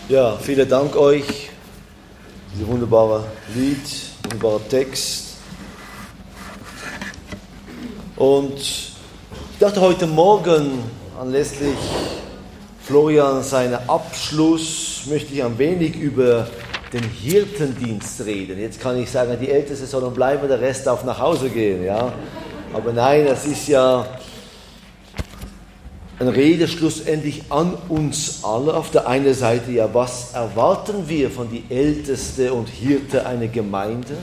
Ja, vielen Dank euch. Dieses wunderbare Lied, wunderbarer Text. Und ich dachte heute Morgen, anlässlich Florian seinen Abschluss, möchte ich ein wenig über den Hirtendienst reden. Jetzt kann ich sagen, die Ältesten sollen bleiben, der Rest darf nach Hause gehen. Ja? Aber nein, es ist ja ein Rede schlussendlich an uns alle. Auf der einen Seite, ja, was erwarten wir von die Älteste und Hirte einer Gemeinde?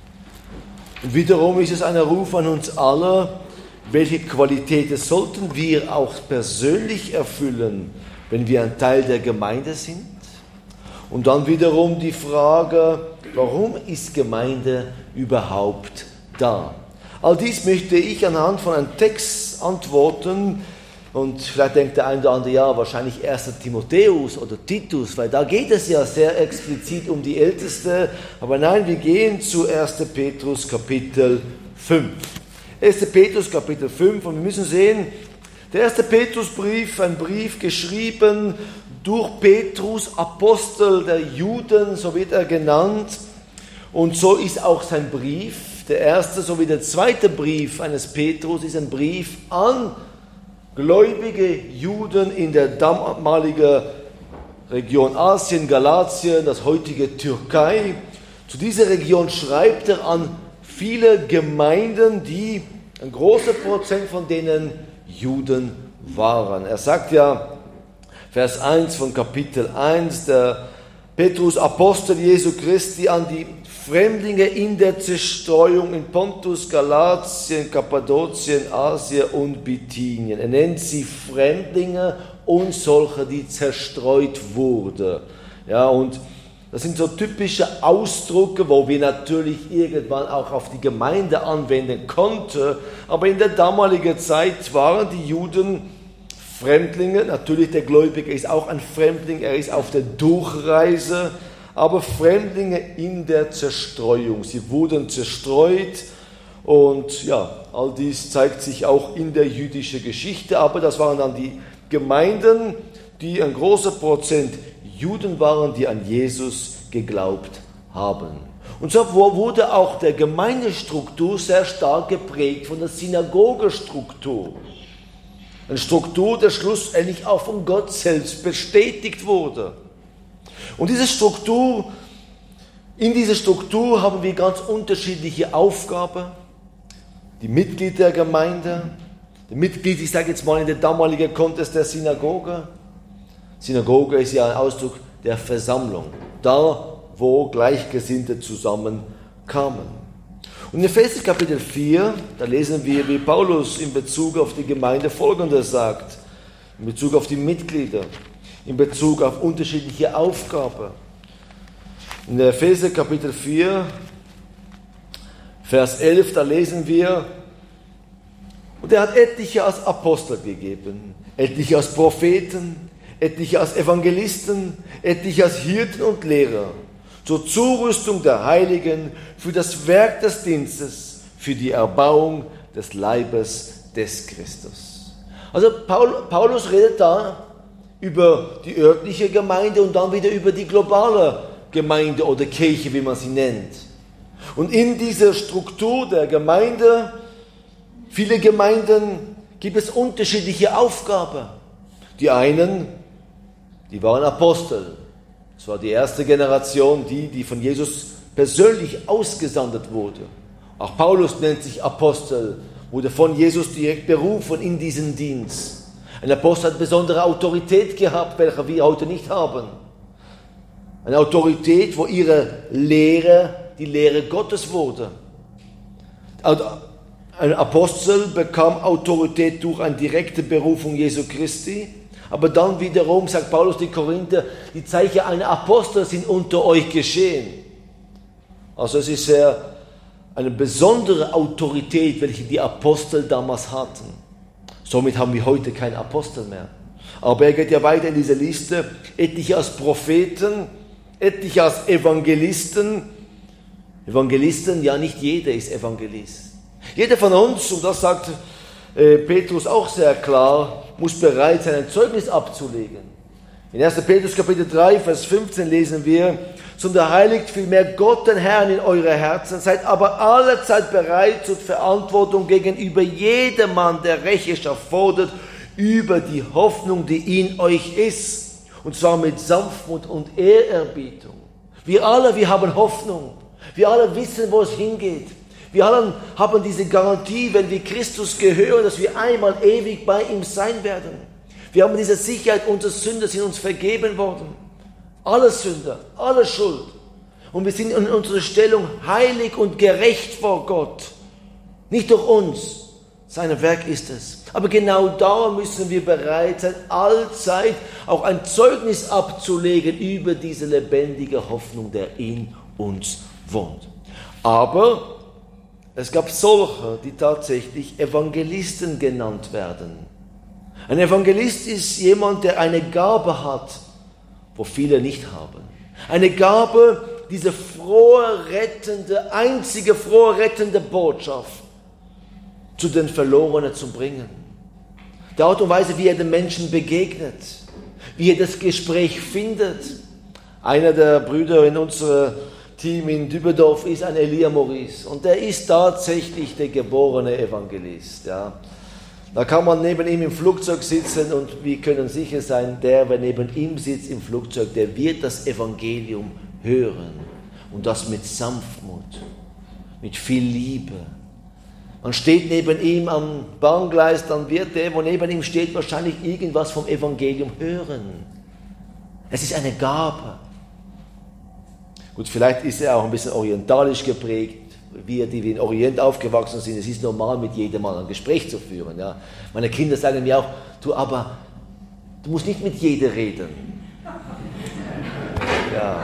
Und wiederum ist es ein Ruf an uns alle, welche Qualitäten sollten wir auch persönlich erfüllen, wenn wir ein Teil der Gemeinde sind? Und dann wiederum die Frage, warum ist Gemeinde überhaupt da? All dies möchte ich anhand von einem Text antworten. Und vielleicht denkt der eine oder andere, ja, wahrscheinlich 1. Timotheus oder Titus, weil da geht es ja sehr explizit um die Älteste. Aber nein, wir gehen zu 1. Petrus Kapitel 5. 1. Petrus Kapitel 5, und wir müssen sehen, der 1. Petrusbrief, ein Brief geschrieben durch Petrus, Apostel der Juden, so wird er genannt. Und so ist auch sein Brief. Der erste sowie der zweite Brief eines Petrus ist ein Brief an gläubige Juden in der damaligen Region Asien, Galatien, das heutige Türkei. Zu dieser Region schreibt er an viele Gemeinden, die ein großer Prozent von denen Juden waren. Er sagt ja, Vers 1 von Kapitel 1, der Petrus, Apostel Jesu Christi, an die Fremdlinge in der Zerstreuung in Pontus, Galatien, Kappadokien, Asien und Bithynien. Er nennt sie Fremdlinge und solche, die zerstreut wurden. Ja, und das sind so typische Ausdrücke, wo wir natürlich irgendwann auch auf die Gemeinde anwenden konnten. Aber in der damaligen Zeit waren die Juden Fremdlinge. Natürlich, der Gläubige ist auch ein Fremdling, er ist auf der Durchreise. Aber Fremdlinge in der Zerstreuung. Sie wurden zerstreut und ja, all dies zeigt sich auch in der jüdischen Geschichte. Aber das waren dann die Gemeinden, die ein großer Prozent Juden waren, die an Jesus geglaubt haben. Und so wurde auch der Gemeindestruktur sehr stark geprägt von der Synagogestruktur. Eine Struktur, die schlussendlich auch von Gott selbst bestätigt wurde. Und in dieser Struktur haben wir ganz unterschiedliche Aufgaben. Die Mitglieder der Gemeinde, die Mitglied, ich sage jetzt mal in der damaligen Kontext der Synagoge. Synagoge ist ja ein Ausdruck der Versammlung, da wo Gleichgesinnte zusammenkamen. Und in Epheser Kapitel 4, da lesen wir, wie Paulus in Bezug auf die Gemeinde Folgendes sagt, in Bezug auf die Mitglieder, in Bezug auf unterschiedliche Aufgaben. In der Epheser Kapitel 4, Vers 11, da lesen wir, und er hat etliche als Apostel gegeben, etliche als Propheten, etliche als Evangelisten, etliche als Hirten und Lehrer, zur Zurüstung der Heiligen, für das Werk des Dienstes, für die Erbauung des Leibes des Christus. Also Paulus redet da über die örtliche Gemeinde und dann wieder über die globale Gemeinde oder Kirche, wie man sie nennt. Und in dieser Struktur der Gemeinde, viele Gemeinden, gibt es unterschiedliche Aufgaben. Die einen, die waren Apostel. Das war die erste Generation, die von Jesus persönlich ausgesandt wurde. Auch Paulus nennt sich Apostel, wurde von Jesus direkt berufen in diesen Dienst. Ein Apostel hat besondere Autorität gehabt, welche wir heute nicht haben. Eine Autorität, wo ihre Lehre die Lehre Gottes wurde. Ein Apostel bekam Autorität durch eine direkte Berufung Jesu Christi. Aber dann wiederum, sagt Paulus die Korinther, die Zeichen einer Apostel sind unter euch geschehen. Also es ist eine besondere Autorität, welche die Apostel damals hatten. Somit haben wir heute keinen Apostel mehr. Aber er geht ja weiter in dieser Liste. Etliche als Propheten, etliche als Evangelisten. Evangelisten, ja, nicht jeder ist Evangelist. Jeder von uns, und das sagt Petrus auch sehr klar, muss bereit sein, ein Zeugnis abzulegen. In 1. Petrus Kapitel 3, Vers 15 lesen wir, sondern heiligt vielmehr Gott den Herrn in eure Herzen, seid aber allezeit bereit zur Verantwortung gegenüber jedermann, der Rechenschaft fordert, über die Hoffnung, die in euch ist, und zwar mit Sanftmut und Ehrerbietung. Wir alle, wir haben Hoffnung. Wir alle wissen, wo es hingeht. Wir alle haben diese Garantie, wenn wir Christus gehören, dass wir einmal ewig bei ihm sein werden. Wir haben diese Sicherheit, unsere Sünder sind uns vergeben worden. Alle Sünder, alle Schuld. Und wir sind in unserer Stellung heilig und gerecht vor Gott. Nicht durch uns, sein Werk ist es. Aber genau da müssen wir bereit sein, allzeit auch ein Zeugnis abzulegen über diese lebendige Hoffnung, der in uns wohnt. Aber es gab solche, die tatsächlich Evangelisten genannt werden. Ein Evangelist ist jemand, der eine Gabe hat, wo viele nicht haben. Eine Gabe, diese einzige frohe, rettende Botschaft zu den Verlorenen zu bringen. Die Art und Weise, wie er den Menschen begegnet, wie er das Gespräch findet. Einer der Brüder in unserem Team in Dübendorf ist ein Elia Maurice und der ist tatsächlich der geborene Evangelist. Ja. Da kann man neben ihm im Flugzeug sitzen und wir können sicher sein, wer neben ihm sitzt im Flugzeug, der wird das Evangelium hören und das mit Sanftmut, mit viel Liebe. Man steht neben ihm am Bahngleis, dann wird der, wo neben ihm steht, wahrscheinlich irgendwas vom Evangelium hören. Es ist eine Gabe. Gut, vielleicht ist er auch ein bisschen orientalisch geprägt. Wir, die in Orient aufgewachsen sind, es ist normal, mit jedem mal ein Gespräch zu führen. Ja. Meine Kinder sagen mir auch, du musst nicht mit jedem reden. Ja.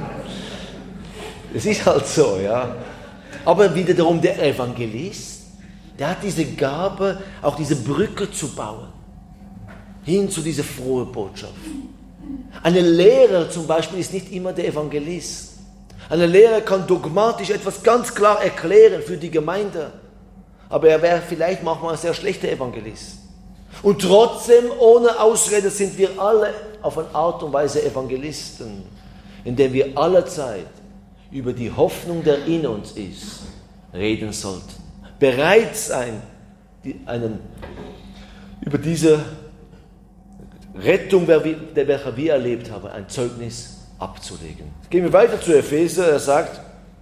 Es ist halt so, ja. Aber wiederum der Evangelist, der hat diese Gabe, auch diese Brücke zu bauen, hin zu dieser frohen Botschaft. Ein Lehrer zum Beispiel ist nicht immer der Evangelist. Ein Lehrer kann dogmatisch etwas ganz klar erklären für die Gemeinde, aber er wäre vielleicht manchmal ein sehr schlechter Evangelist. Und trotzdem, ohne Ausrede, sind wir alle auf eine Art und Weise Evangelisten, indem wir allezeit über die Hoffnung, der in uns ist, reden sollten. Bereit sein, über diese Rettung, welche wir erlebt haben, ein Zeugnis abzulegen. Gehen wir weiter zu Epheser. Er sagt,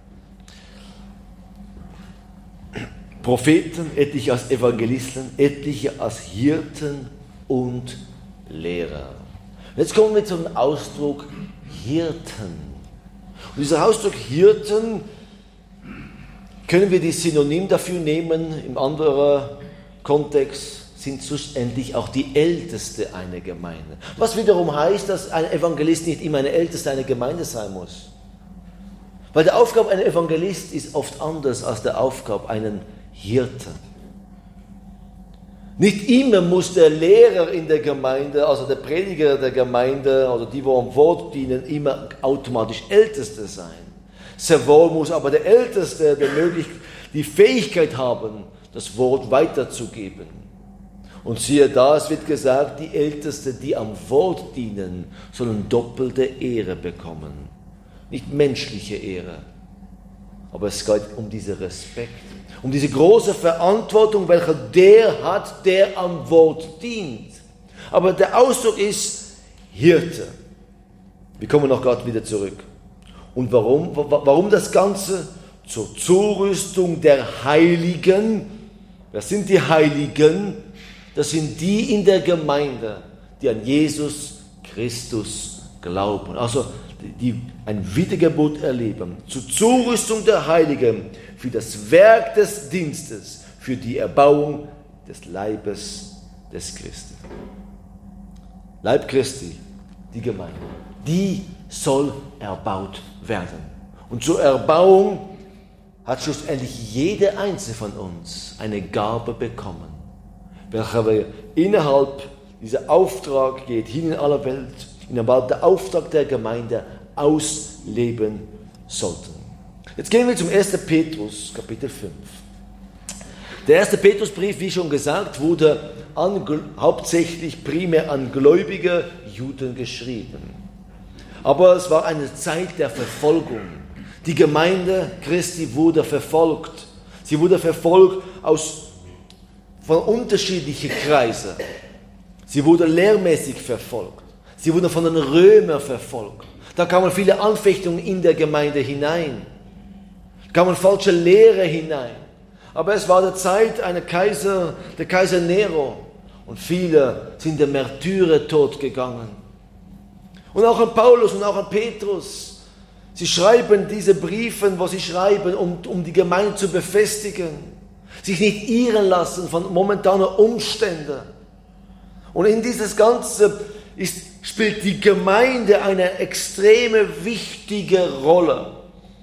Propheten, etliche als Evangelisten, etliche als Hirten und Lehrer. Jetzt kommen wir zum Ausdruck Hirten. Und dieser Ausdruck Hirten können wir die Synonym dafür nehmen, im anderen Kontext sind schlussendlich auch die Älteste einer Gemeinde. Was wiederum heißt, dass ein Evangelist nicht immer eine Älteste einer Gemeinde sein muss. Weil die Aufgabe eines Evangelist ist oft anders als die Aufgabe eines Hirten. Nicht immer muss der Lehrer in der Gemeinde, also der Prediger der Gemeinde oder die, die am Wort dienen, immer automatisch Älteste sein. Sehr wohl muss aber der Älteste die Fähigkeit haben, das Wort weiterzugeben. Und siehe da, es wird gesagt, die Ältesten, die am Wort dienen, sollen doppelte Ehre bekommen. Nicht menschliche Ehre, aber es geht um diesen Respekt, um diese große Verantwortung, welche der hat, der am Wort dient. Aber der Ausdruck ist Hirte. Wir kommen noch gerade wieder zurück. Und warum das Ganze? Zur Zurüstung der Heiligen. Wer sind die Heiligen? Das sind die in der Gemeinde, die an Jesus Christus glauben. Also die ein Wiedergeburt erleben. Zur Zurüstung der Heiligen für das Werk des Dienstes, für die Erbauung des Leibes des Christi. Leib Christi, die Gemeinde, die soll erbaut werden. Und zur Erbauung hat schlussendlich jeder Einzelne von uns eine Gabe bekommen, welcher wir innerhalb dieser Auftrag geht, hin in aller Welt, innerhalb der Auftrag der Gemeinde ausleben sollten. Jetzt gehen wir zum 1. Petrus, Kapitel 5. Der 1. Petrusbrief, wie schon gesagt, wurde hauptsächlich primär an gläubige Juden geschrieben. Aber es war eine Zeit der Verfolgung. Die Gemeinde Christi wurde verfolgt. Sie wurde verfolgt von unterschiedlichen Kreisen. Sie wurde lehrmäßig verfolgt. Sie wurde von den Römern verfolgt. Da kamen viele Anfechtungen in der Gemeinde hinein. Da kamen falsche Lehre hinein. Aber es war die Zeit der Kaiser Nero. Und viele sind der Märtyrertod gegangen. Und auch an Paulus und auch an Petrus. Sie schreiben diese Briefe, wo sie schreiben, um die Gemeinde zu befestigen. Sich nicht irren lassen von momentanen Umständen. Und in dieses Ganze spielt die Gemeinde eine extreme wichtige Rolle.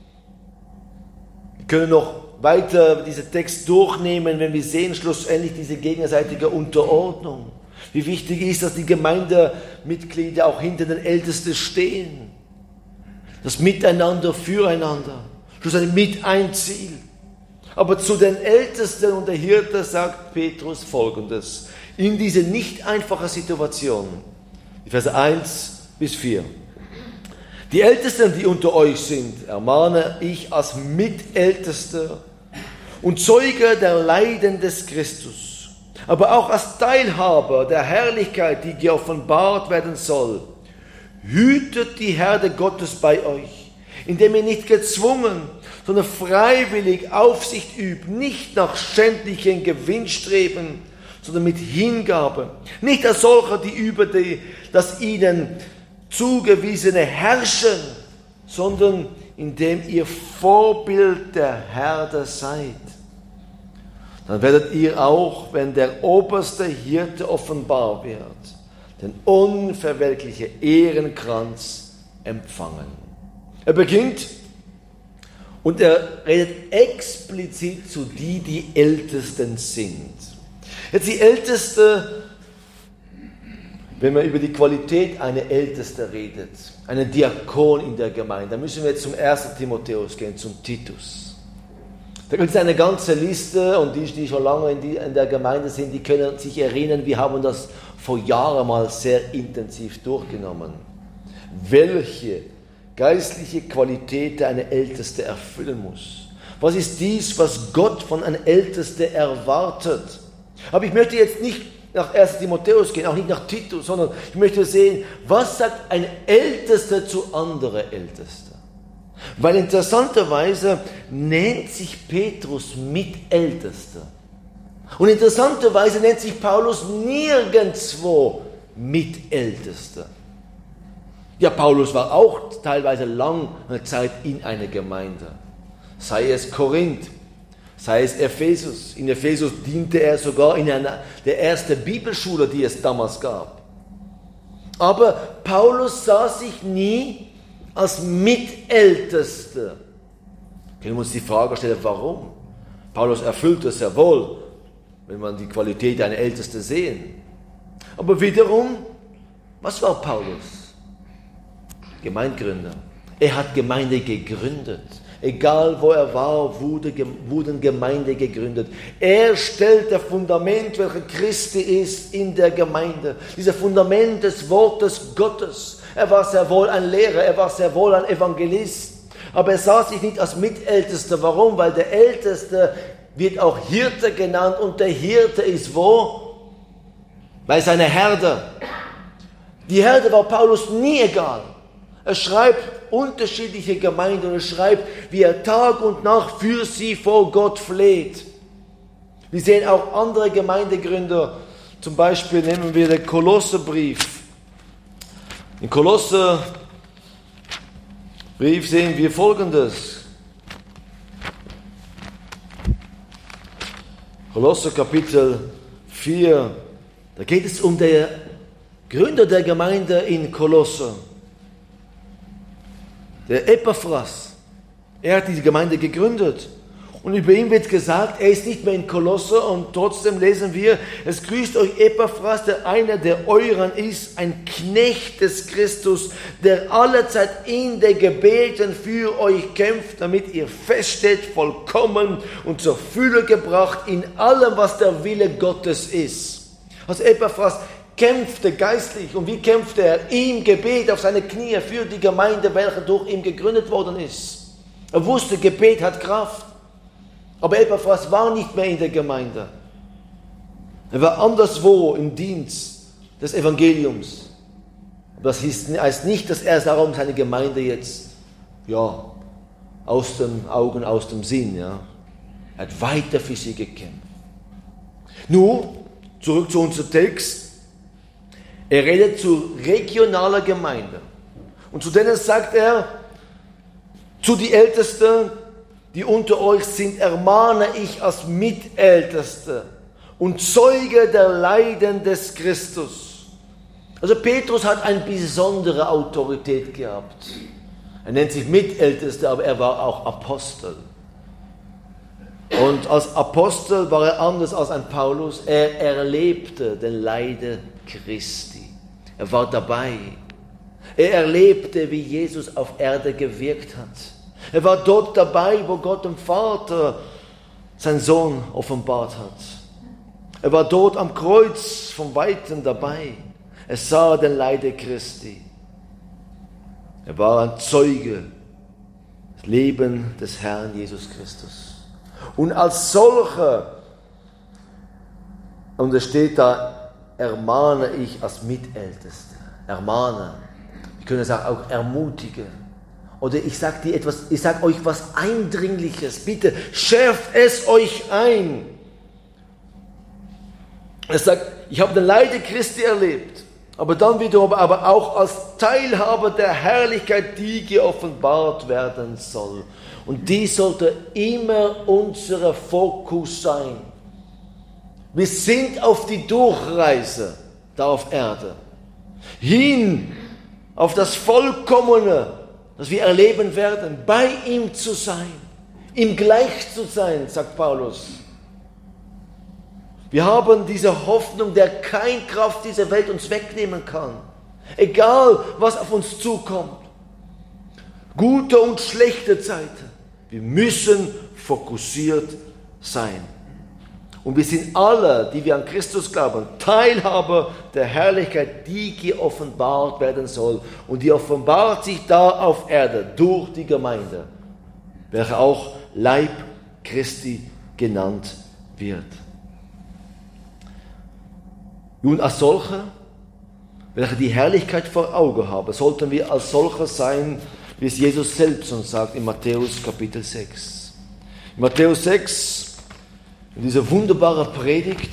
Wir können noch weiter diesen Text durchnehmen, wenn wir sehen schlussendlich diese gegenseitige Unterordnung. Wie wichtig ist, dass die Gemeindemitglieder auch hinter den Ältesten stehen. Das Miteinander, Füreinander. Schlussendlich mit ein Ziel. Aber zu den Ältesten und der Hirte sagt Petrus Folgendes. In diese nicht einfache Situation. Die Verse 1 bis 4. Die Ältesten, die unter euch sind, ermahne ich als Mitältester und Zeuge der Leiden des Christus, aber auch als Teilhaber der Herrlichkeit, die geoffenbart werden soll. Hütet die Herde Gottes bei euch, indem ihr nicht gezwungen, sondern freiwillig Aufsicht übt, nicht nach schändlichen Gewinnstreben, sondern mit Hingabe. Nicht als solcher, die über das ihnen zugewiesene herrschen, sondern indem ihr Vorbild der Herde seid. Dann werdet ihr auch, wenn der oberste Hirte offenbar wird, den unverwelklichen Ehrenkranz empfangen. Er beginnt und er redet explizit zu die Ältesten sind. Jetzt die Älteste, wenn man über die Qualität einer Älteste redet, einer Diakon in der Gemeinde, dann müssen wir jetzt zum 1. Timotheus gehen, zum Titus. Da gibt es eine ganze Liste und die schon lange in der Gemeinde sind, die können sich erinnern, wir haben das vor Jahren mal sehr intensiv durchgenommen. Welche geistliche Qualität eine Älteste erfüllen muss. Was ist dies, was Gott von einem Älteste erwartet? Aber ich möchte jetzt nicht nach 1. Timotheus gehen, auch nicht nach Titus, sondern ich möchte sehen, was sagt ein Ältester zu anderen Ältesten? Weil interessanterweise nennt sich Petrus Mitältester. Und interessanterweise nennt sich Paulus nirgendwo Mitältester. Ja, Paulus war auch teilweise lange Zeit in einer Gemeinde. Sei es Korinth, sei es Ephesus. In Ephesus diente er sogar in der ersten Bibelschule, die es damals gab. Aber Paulus sah sich nie als Mitältester. Können wir uns die Frage stellen, warum? Paulus erfüllte es sehr wohl, wenn man die Qualität einer Ältesten sehen. Aber wiederum, was war Paulus? Gemeindegründer. Er hat Gemeinde gegründet. Egal wo er war, wurden Gemeinde gegründet. Er stellt das Fundament, welches Christi ist in der Gemeinde. Dieses Fundament des Wortes Gottes. Er war sehr wohl ein Lehrer, er war sehr wohl ein Evangelist. Aber er sah sich nicht als Mitältester. Warum? Weil der Älteste wird auch Hirte genannt. Und der Hirte ist wo? Bei seiner Herde. Die Herde war Paulus nie egal. Er schreibt unterschiedliche Gemeinden und er schreibt, wie er Tag und Nacht für sie vor Gott fleht. Wir sehen auch andere Gemeindegründer, zum Beispiel nehmen wir den Kolosserbrief. Im Kolosserbrief sehen wir Folgendes. Kolosser Kapitel 4, da geht es um den Gründer der Gemeinde in Kolosser. Der Epaphras, er hat diese Gemeinde gegründet. Und über ihn wird gesagt, er ist nicht mehr in Kolosser und trotzdem lesen wir, es grüßt euch Epaphras, der einer der euren ist, ein Knecht des Christus, der allezeit in der Gebeten für euch kämpft, damit ihr feststeht, vollkommen und zur Fülle gebracht in allem, was der Wille Gottes ist. Also Epaphras kämpfte geistlich. Und wie kämpfte er? Im Gebet auf seine Knie für die Gemeinde, welche durch ihn gegründet worden ist. Er wusste, Gebet hat Kraft. Aber Epaphras war nicht mehr in der Gemeinde. Er war anderswo im Dienst des Evangeliums. Aber das heißt nicht, dass er darum seine Gemeinde jetzt, aus den Augen, aus dem Sinn, Er hat weiter für sie gekämpft. Nun, zurück zu unserem Text. Er redet zu regionaler Gemeinde. Und zu denen sagt er, zu die Ältesten, die unter euch sind, ermahne ich als Mitälteste und Zeuge der Leiden des Christus. Also Petrus hat eine besondere Autorität gehabt. Er nennt sich Mitältester, aber er war auch Apostel. Und als Apostel war er anders als ein Paulus. Er erlebte den Leiden Christi. Er war dabei. Er erlebte, wie Jesus auf Erde gewirkt hat. Er war dort dabei, wo Gott dem Vater seinen Sohn offenbart hat. Er war dort am Kreuz von Weitem dabei. Er sah den Leiden Christi. Er war ein Zeuge des Lebens des Herrn Jesus Christus. Und als solcher, und es steht da, ermahne ich als Mitälteste. Ermahne. Ich könnte sagen, auch ermutige. Oder ich sage euch was Eindringliches. Bitte schärft es euch ein. Er sagt, ich habe den Leiden Christi erlebt, aber dann wiederum aber auch als Teilhaber der Herrlichkeit, die geoffenbart werden soll. Und dies sollte immer unser Fokus sein. Wir sind auf die Durchreise da auf Erde. Hin auf das Vollkommene, das wir erleben werden, bei ihm zu sein, ihm gleich zu sein, sagt Paulus. Wir haben diese Hoffnung, der keine Kraft dieser Welt uns wegnehmen kann. Egal, was auf uns zukommt. Gute und schlechte Zeiten. Wir müssen fokussiert sein. Und wir sind alle, die wir an Christus glauben, Teilhaber der Herrlichkeit, die geoffenbart werden soll. Und die offenbart sich da auf Erde durch die Gemeinde, welche auch Leib Christi genannt wird. Nun, als solche, welche die Herrlichkeit vor Augen haben, sollten wir als solche sein, wie es Jesus selbst uns sagt in Matthäus Kapitel 6. In Matthäus 6, in dieser wunderbaren Predigt,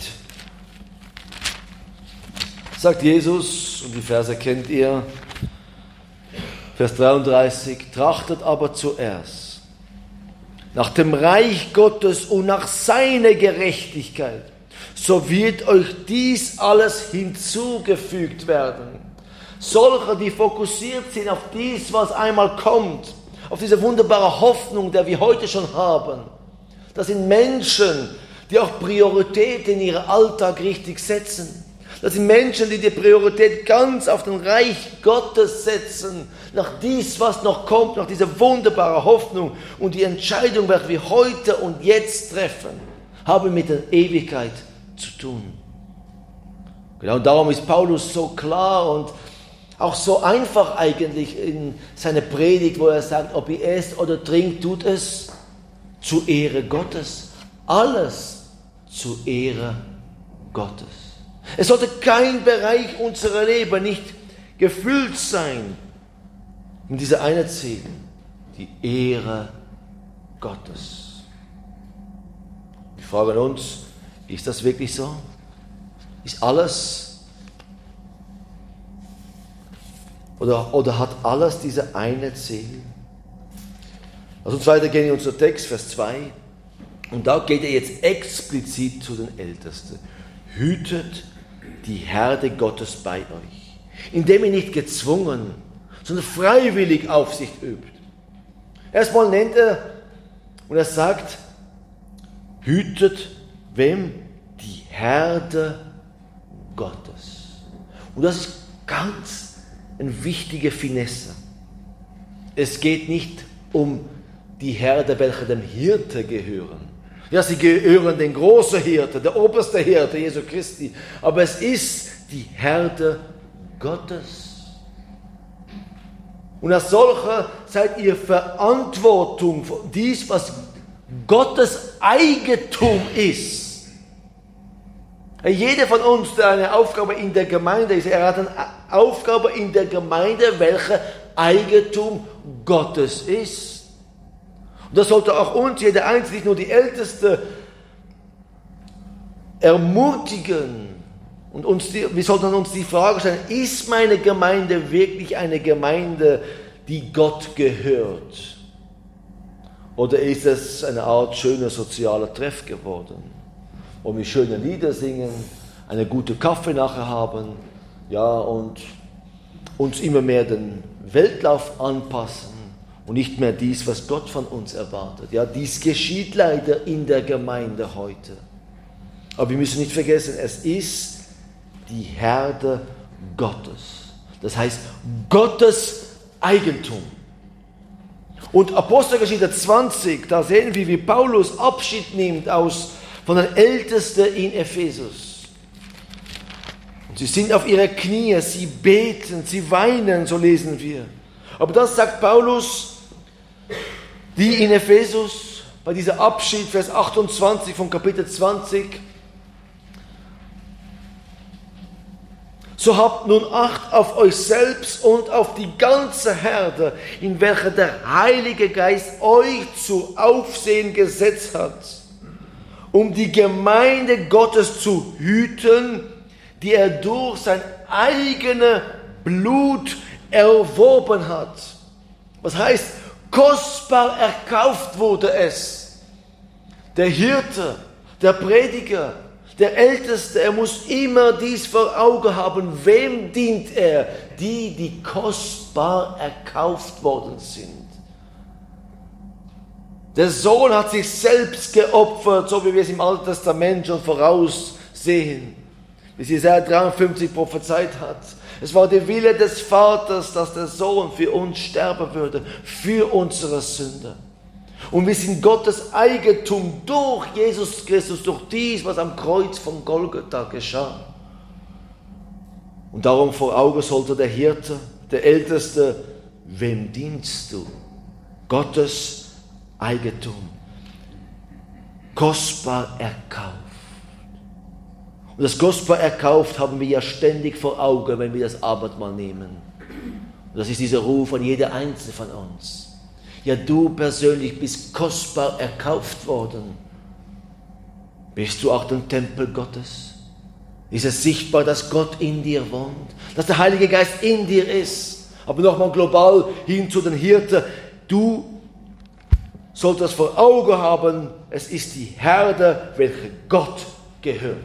sagt Jesus, und die Verse kennt ihr, Vers 33, trachtet aber zuerst nach dem Reich Gottes und nach seiner Gerechtigkeit, so wird euch dies alles hinzugefügt werden. Solche, die fokussiert sind auf dies, was einmal kommt, auf diese wunderbare Hoffnung, die wir heute schon haben. Das sind Menschen, die auch Priorität in ihren Alltag richtig setzen. Das sind Menschen, die Priorität ganz auf den Reich Gottes setzen, nach dies, was noch kommt, nach dieser wunderbaren Hoffnung. Und die Entscheidung, welche wir heute und jetzt treffen, haben mit der Ewigkeit zu tun. Genau darum ist Paulus so klar und auch so einfach eigentlich in seiner Predigt, wo er sagt, ob ihr esst oder trinkt, tut es zur Ehre Gottes. Alles zur Ehre Gottes. Es sollte kein Bereich unserer Leben nicht gefüllt sein mit dieser eine Ziel, die Ehre Gottes. Wir fragen uns, ist das wirklich so? Ist alles oder hat alles diese eine Ziel? Lass uns weitergehen in unser Text, Vers 2. Und da geht er jetzt explizit zu den Ältesten. Hütet die Herde Gottes bei euch, indem ihr nicht gezwungen, sondern freiwillig Aufsicht übt. Erstmal nennt er und er sagt, hütet wem? Die Herde Gottes. Und das ist ganz eine wichtige Finesse. Es geht nicht um die Herde, welche dem Hirte gehören. Ja, sie gehören den großen Hirte, der oberste Hirte, Jesu Christi. Aber es ist die Herde Gottes. Und als solcher seid ihr Verantwortung für dies, was Gottes Eigentum ist. Jeder von uns, der eine Aufgabe in der Gemeinde ist, er hat eine Aufgabe in der Gemeinde, welche Eigentum Gottes ist. Und das sollte auch uns, jeder Einzelne, nicht nur die Älteste, ermutigen. Und wir sollten uns die Frage stellen, ist meine Gemeinde wirklich eine Gemeinde, die Gott gehört? Oder ist es eine Art schöner sozialer Treff geworden? Wo wir schöne Lieder singen, einen guten Kaffee nachher haben, ja, und uns immer mehr den Weltlauf anpassen und nicht mehr dies, was Gott von uns erwartet. Ja, dies geschieht leider in der Gemeinde heute. Aber wir müssen nicht vergessen, es ist die Herde Gottes. Das heißt, Gottes Eigentum. Und Apostelgeschichte 20, da sehen wir, wie Paulus Abschied nimmt von den Ältesten in Ephesus. Und sie sind auf ihre Knie, sie beten, sie weinen, so lesen wir. Aber das sagt Paulus, die in Ephesus, bei dieser Abschied, Vers 28 von Kapitel 20. So habt nun Acht auf euch selbst und auf die ganze Herde, in welcher der Heilige Geist euch zu Aufsehen gesetzt hat, um die Gemeinde Gottes zu hüten, die er durch sein eigenes Blut erworben hat. Was heißt, kostbar erkauft wurde es. Der Hirte, der Prediger, der Älteste, er muss immer dies vor Augen haben. Wem dient er? Die kostbar erkauft worden sind. Der Sohn hat sich selbst geopfert, so wie wir es im Alten Testament schon voraussehen, wie Jesaja 53 prophezeit hat. Es war der Wille des Vaters, dass der Sohn für uns sterben würde, für unsere Sünde. Und wir sind Gottes Eigentum durch Jesus Christus, durch dies, was am Kreuz von Golgatha geschah. Und darum vor Augen sollte der Hirte, der Älteste, wem dienst du? Gottes Eigentum. Kostbar erkauft. Und das kostbar erkauft haben wir ja ständig vor Augen, wenn wir das Abendmahl nehmen. Und das ist dieser Ruf an jeder Einzelne von uns. Ja, du persönlich bist kostbar erkauft worden. Bist du auch der Tempel Gottes? Ist es sichtbar, dass Gott in dir wohnt? Dass der Heilige Geist in dir ist? Aber nochmal global hin zu den Hirten. Du solltest vor Augen haben, es ist die Herde, welche Gott gehört.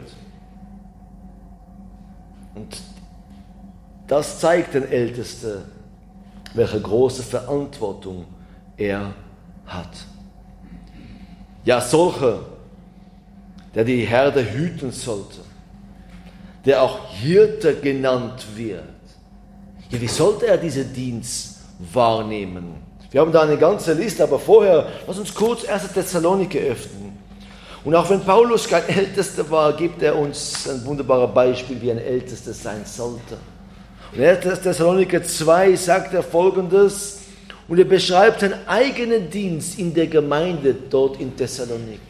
Und das zeigt den Ältesten, welche große Verantwortung er hat. Ja, solcher, der die Herde hüten sollte, der auch Hirte genannt wird. Ja, wie sollte er diesen Dienst wahrnehmen? Wir haben da eine ganze Liste, aber vorher, lass uns kurz 1. Thessaloniker öffnen. Und auch wenn Paulus kein Ältester war, gibt er uns ein wunderbares Beispiel, wie ein Ältester sein sollte. Und in 1. Thessaloniker 2 sagt er Folgendes, und er beschreibt seinen eigenen Dienst in der Gemeinde dort in Thessalonik.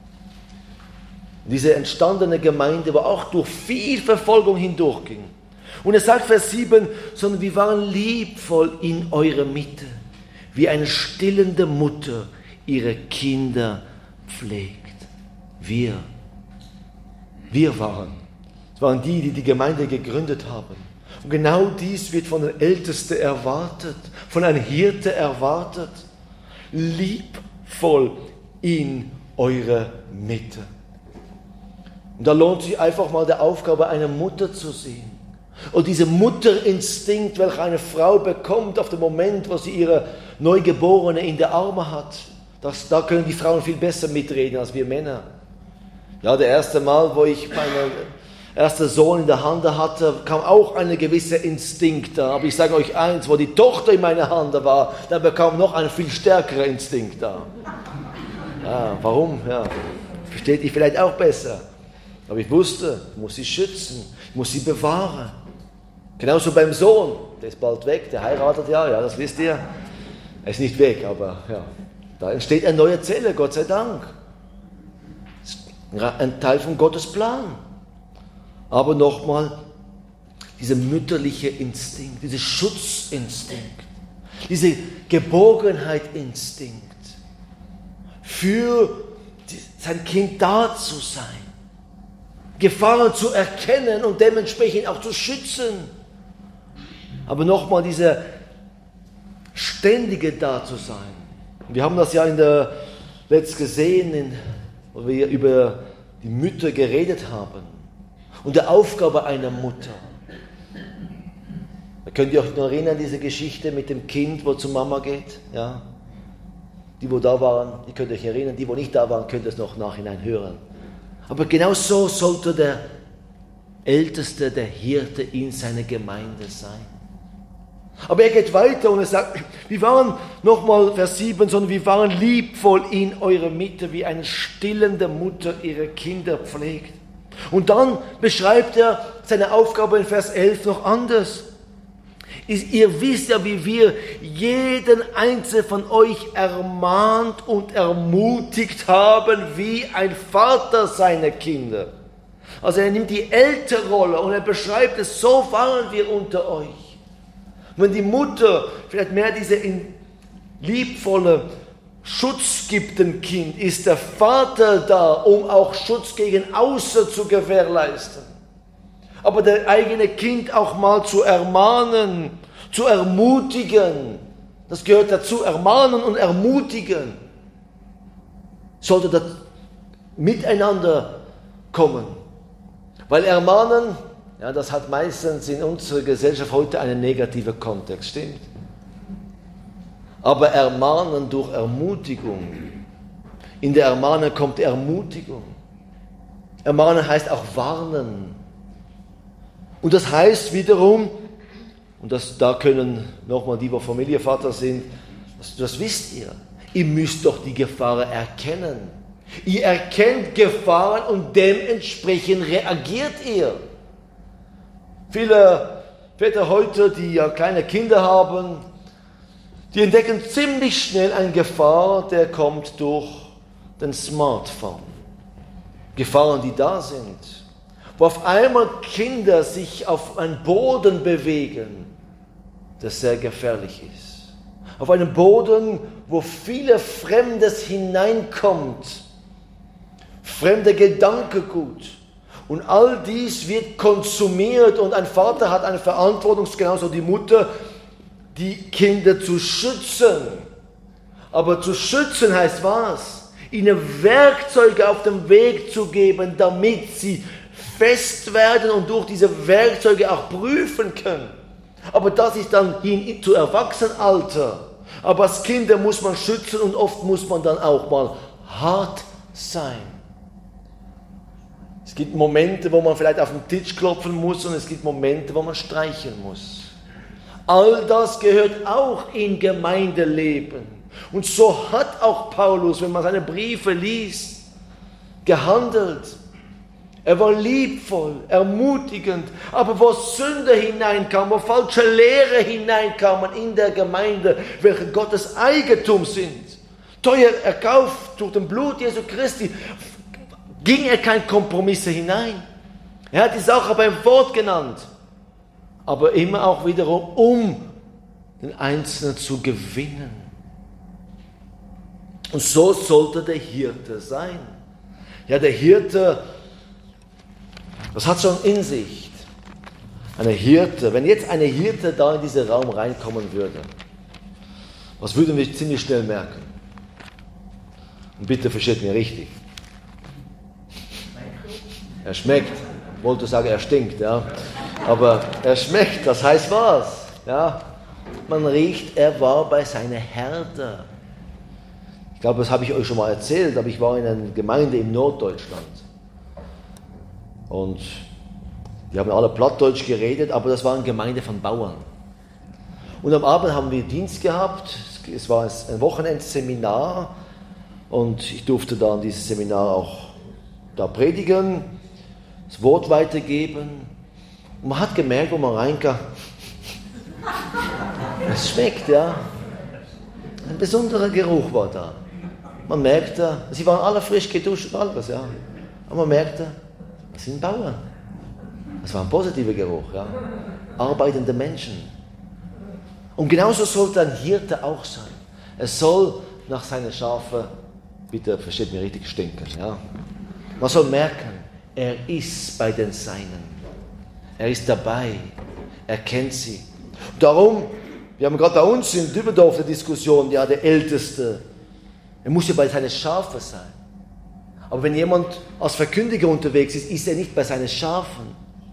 Diese entstandene Gemeinde war auch durch viel Verfolgung hindurchging. Und er sagt Vers 7, sondern wir waren liebvoll in eurer Mitte, wie eine stillende Mutter ihre Kinder pflegt. Wir waren. Es waren die die Gemeinde gegründet haben. Und genau dies wird von den Ältesten erwartet, von einem Hirte erwartet. Liebvoll in eurer Mitte. Und da lohnt sich einfach mal die Aufgabe, eine Mutter zu sehen. Und dieser Mutterinstinkt, welcher eine Frau bekommt auf den Moment, wo sie ihre Neugeborene in der Arme hat, da können die Frauen viel besser mitreden als wir Männer. Ja, das erste Mal, wo ich meinen ersten Sohn in der Hand hatte, kam auch ein gewisser Instinkt da. Aber ich sage euch eins, wo die Tochter in meiner Hand war, da bekam noch ein viel stärkerer Instinkt da. Ja, warum? Ja. Versteht ihr vielleicht auch besser. Aber ich wusste, ich muss sie schützen, ich muss sie bewahren. Genauso beim Sohn, der ist bald weg, der heiratet ja, das wisst ihr. Er ist nicht weg, aber ja, da entsteht eine neue Zelle, Gott sei Dank. Das ist ein Teil von Gottes Plan. Aber nochmal, dieser mütterliche Instinkt, dieser Schutzinstinkt, dieser Geborgenheitinstinkt, für sein Kind da zu sein, Gefahren zu erkennen und dementsprechend auch zu schützen. Aber nochmal dieser ständige da zu sein. Wir haben das ja letzt gesehen, wo wir über die Mütter geredet haben und der Aufgabe einer Mutter. Könnt ihr euch noch erinnern, diese Geschichte mit dem Kind, wo zur Mama geht? Ja? Die, wo da waren, ihr könnt euch erinnern, die, wo nicht da waren, könnt ihr es noch nachhinein hören. Aber genau so sollte der Älteste, der Hirte in seiner Gemeinde sein. Aber er geht weiter und er sagt, wir waren, nochmal Vers 7, sondern wir waren liebvoll in eurer Mitte, wie eine stillende Mutter ihre Kinder pflegt. Und dann beschreibt er seine Aufgabe in Vers 11 noch anders. Ihr wisst ja, wie wir jeden Einzelnen von euch ermahnt und ermutigt haben, wie ein Vater seine Kinder. Also er nimmt die Elternrolle und er beschreibt es, so waren wir unter euch. Wenn die Mutter vielleicht mehr diese liebvolle Schutz gibt dem Kind, ist der Vater da, um auch Schutz gegen Außer zu gewährleisten. Aber der eigene Kind auch mal zu ermahnen, zu ermutigen. Das gehört dazu, ermahnen und ermutigen. Sollte das miteinander kommen. Weil ermahnen, ja, das hat meistens in unserer Gesellschaft heute einen negativen Kontext, stimmt? Aber ermahnen durch Ermutigung. In der Ermahnung kommt Ermutigung. Ermahnen heißt auch warnen. Und das heißt wiederum, und da können nochmal die, die Familienvater sind, das wisst ihr müsst doch die Gefahren erkennen. Ihr erkennt Gefahren und dementsprechend reagiert ihr. Viele Väter heute, die ja kleine Kinder haben, die entdecken ziemlich schnell eine Gefahr, der kommt durch den Smartphone. Gefahren, die da sind. Wo auf einmal Kinder sich auf einen Boden bewegen, der sehr gefährlich ist. Auf einem Boden, wo viele Fremdes hineinkommt. Fremde Gedankengut. Und all dies wird konsumiert und ein Vater hat eine Verantwortung, genauso die Mutter, die Kinder zu schützen. Aber zu schützen heißt was? Ihnen Werkzeuge auf dem Weg zu geben, damit sie fest werden und durch diese Werkzeuge auch prüfen können. Aber das ist dann hin zu Erwachsenenalter. Aber als Kinder muss man schützen und oft muss man dann auch mal hart sein. Es gibt Momente, wo man vielleicht auf den Tisch klopfen muss und es gibt Momente, wo man streicheln muss. All das gehört auch in Gemeindeleben. Und so hat auch Paulus, wenn man seine Briefe liest, gehandelt. Er war liebvoll, ermutigend, aber wo Sünde hineinkam, wo falsche Lehre hineinkamen in der Gemeinde, welche Gottes Eigentum sind, teuer erkauft durch den Blut Jesu Christi, ging er kein Kompromisse hinein. Er hat die Sache beim Wort genannt, aber immer auch wiederum, um den Einzelnen zu gewinnen. Und so sollte der Hirte sein. Ja, der Hirte, das hat schon in sich. Eine Hirte, wenn jetzt eine Hirte da in diesen Raum reinkommen würde, was würden wir ziemlich schnell merken? Und bitte versteht mir richtig. Er schmeckt. Ich wollte sagen, er stinkt, ja. Aber er schmeckt, das heißt was? Ja. Man riecht, er war bei seiner Herde. Ich glaube, das habe ich euch schon mal erzählt, aber ich war in einer Gemeinde in Norddeutschland. Und die haben alle Plattdeutsch geredet, aber das war eine Gemeinde von Bauern. Und am Abend haben wir Dienst gehabt, es war ein Wochenendseminar und ich durfte da an dieses Seminar auch da predigen, das Wort weitergeben. Und man hat gemerkt, wo man reinkam, es schmeckt, ja. Ein besonderer Geruch war da. Man merkte, sie waren alle frisch geduscht und alles, ja. Aber man merkte, das sind Bauern. Das war ein positiver Geruch, ja. Arbeitende Menschen. Und genauso sollte ein Hirte auch sein. Er soll nach seinen Schafen, bitte versteht mich richtig, stinken, ja. Man soll merken, er ist bei den Seinen. Er ist dabei. Er kennt sie. Und darum, wir haben gerade bei uns in Dübendorf eine Diskussion, ja, der Älteste, er muss ja bei seinen Schafen sein. Aber wenn jemand als Verkündiger unterwegs ist, ist er nicht bei seinen Schafen.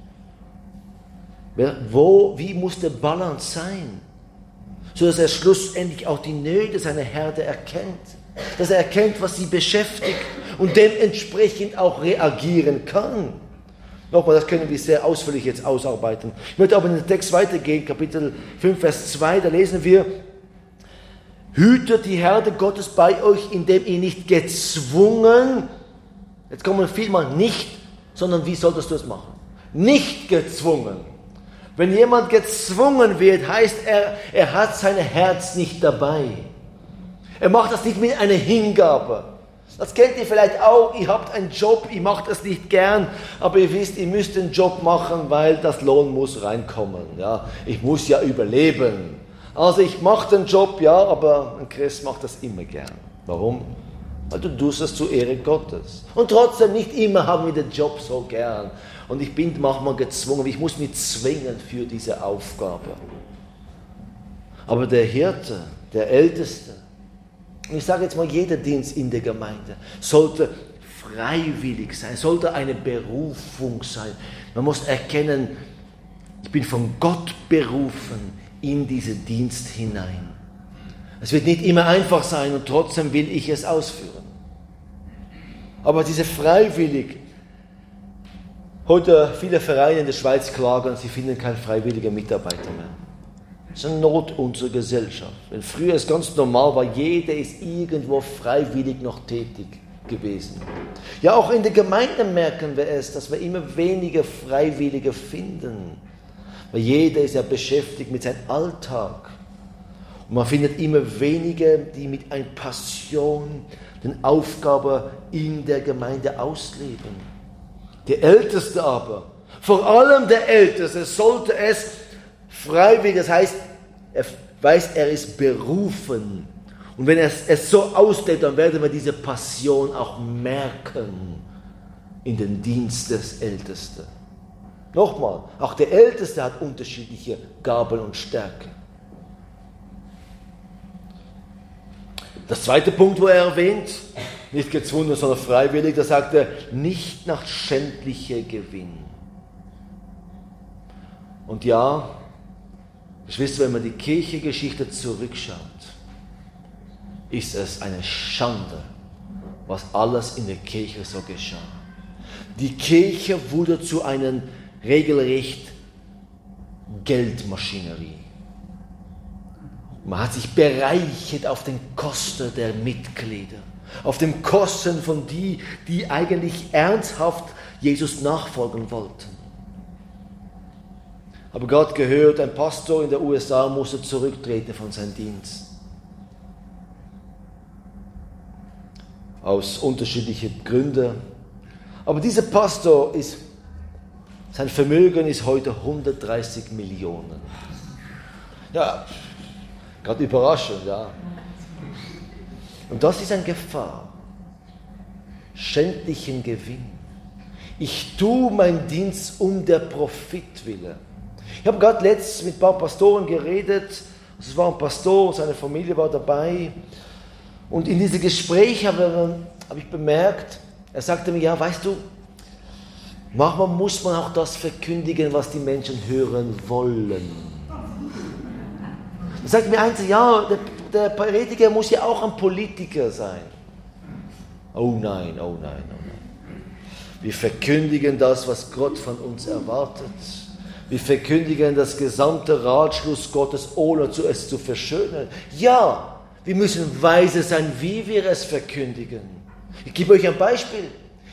Wie muss der Balance sein? So dass er schlussendlich auch die Nöte seiner Herde erkennt. Dass er erkennt, was sie beschäftigt und dementsprechend auch reagieren kann. Nochmal, das können wir sehr ausführlich jetzt ausarbeiten. Ich möchte aber in den Text weitergehen, Kapitel 5, Vers 2, da lesen wir: Hütet die Herde Gottes bei euch, indem ihr nicht gezwungen, jetzt kommen wir vielmal nicht, sondern wie solltest du es machen? Nicht gezwungen. Wenn jemand gezwungen wird, heißt er hat sein Herz nicht dabei. Er macht das nicht mit einer Hingabe. Das kennt ihr vielleicht auch, ihr habt einen Job, ihr macht das nicht gern, aber ihr wisst, ihr müsst den Job machen, weil das Lohn muss reinkommen. Ja? Ich muss ja überleben. Also ich mache den Job, ja, aber ein Christ macht das immer gern. Warum? Weil du tust es zur Ehre Gottes. Und trotzdem, nicht immer haben wir den Job so gern. Und ich bin manchmal gezwungen, ich muss mich zwingen für diese Aufgabe. Aber der Hirte, der Älteste, und ich sage jetzt mal, jeder Dienst in der Gemeinde sollte freiwillig sein, sollte eine Berufung sein. Man muss erkennen, ich bin von Gott berufen in diesen Dienst hinein. Es wird nicht immer einfach sein und trotzdem will ich es ausführen. Aber diese freiwillig, heute viele Vereine in der Schweiz klagen, sie finden keinen freiwilligen Mitarbeiter mehr. Das ist eine Not unserer Gesellschaft. Wenn früher es ganz normal war, jeder ist irgendwo freiwillig noch tätig gewesen. Ja, auch in der Gemeinde merken wir es, dass wir immer weniger Freiwillige finden. Weil jeder ist ja beschäftigt mit seinem Alltag. Und man findet immer weniger, die mit einer Passion den Aufgabe in der Gemeinde ausleben. Der Älteste aber, vor allem der Älteste, sollte es freiwillig, das heißt, er weiß, er ist berufen. Und wenn er es so auslebt, dann werden wir diese Passion auch merken in den Dienst des Ältesten. Nochmal, auch der Älteste hat unterschiedliche Gaben und Stärken. Das zweite Punkt, wo er erwähnt, nicht gezwungen, sondern freiwillig, da sagt er, nicht nach schändlicher Gewinn. Und ja, Geschwister, wenn man die Kirchengeschichte zurückschaut, ist es eine Schande, was alles in der Kirche so geschah. Die Kirche wurde zu einer regelrecht Geldmaschinerie. Man hat sich bereichert auf den Kosten der Mitglieder, auf den Kosten von die eigentlich ernsthaft Jesus nachfolgen wollten. Aber Gott gehört, ein Pastor in den USA musste zurücktreten von seinem Dienst. Aus unterschiedlichen Gründen. Aber dieser Pastor sein Vermögen ist heute 130 Millionen. Ja, gerade überraschend, ja. Und das ist eine Gefahr. Schändlichen Gewinn. Ich tue meinen Dienst um der Profit willen. Ich habe gerade letztens mit ein paar Pastoren geredet. Es war ein Pastor, seine Familie war dabei. Und in diesem Gespräch habe ich bemerkt, er sagte mir, ja, weißt du, manchmal muss man auch das verkündigen, was die Menschen hören wollen. Er sagte mir eins, ja, der Prediger muss ja auch ein Politiker sein. Oh nein, oh nein, oh nein. Wir verkündigen das, was Gott von uns erwartet. Wir verkündigen das gesamte Ratschluss Gottes, ohne es zu verschönern. Ja, wir müssen weise sein, wie wir es verkündigen. Ich gebe euch ein Beispiel.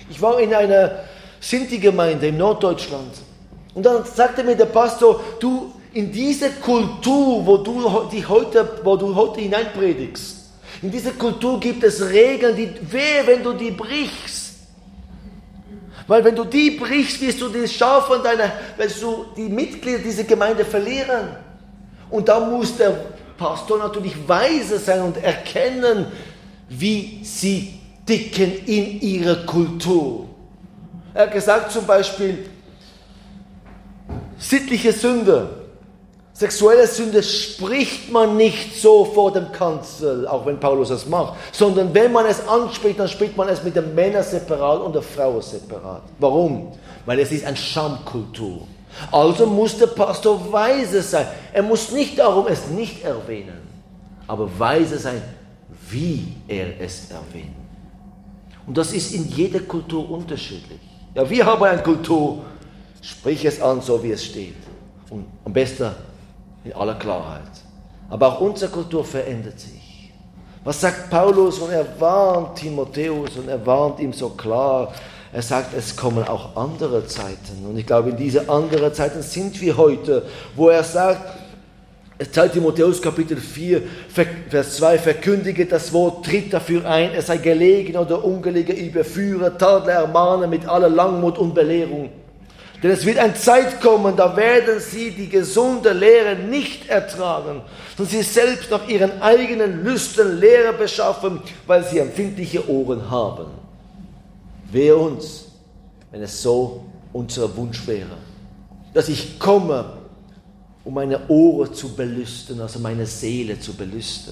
Ich war in einer Sinti-Gemeinde in Norddeutschland. Und dann sagte mir der Pastor, du, in diese Kultur, wo du heute hineinpredigst, in diese Kultur gibt es Regeln, die wehe, wenn du die brichst. Weil wenn du die brichst, wirst du die Schar von wirst du die Mitglieder dieser Gemeinde verlieren. Und da muss der Pastor natürlich weise sein und erkennen, wie sie ticken in ihrer Kultur. Er hat gesagt zum Beispiel, sittliche Sünde, sexuelle Sünde spricht man nicht so vor dem Kanzel, auch wenn Paulus es macht, sondern wenn man es anspricht, dann spricht man es mit den Männern separat und der Frau separat. Warum? Weil es ist eine Schamkultur. Also muss der Pastor weise sein. Er muss nicht darum es nicht erwähnen, aber weise sein, wie er es erwähnt. Und das ist in jeder Kultur unterschiedlich. Ja, wir haben eine Kultur, sprich es an, so wie es steht. Und am besten in aller Klarheit. Aber auch unsere Kultur verändert sich. Was sagt Paulus? Und er warnt Timotheus und er warnt ihm so klar. Er sagt, es kommen auch andere Zeiten. Und ich glaube, in diese anderen Zeiten sind wir heute, wo er sagt, 2. Timotheus Kapitel 4, Vers 2, verkündige das Wort, tritt dafür ein, es sei gelegen oder ungelegen, überführe, tadle, ermahne mit aller Langmut und Belehrung. Denn es wird eine Zeit kommen, da werden sie die gesunde Lehre nicht ertragen, sondern sie selbst nach ihren eigenen Lüsten Lehre beschaffen, weil sie empfindliche Ohren haben. Wehe uns, wenn es so unser Wunsch wäre, dass ich komme, um meine Ohren zu belüsten, also meine Seele zu belüsten.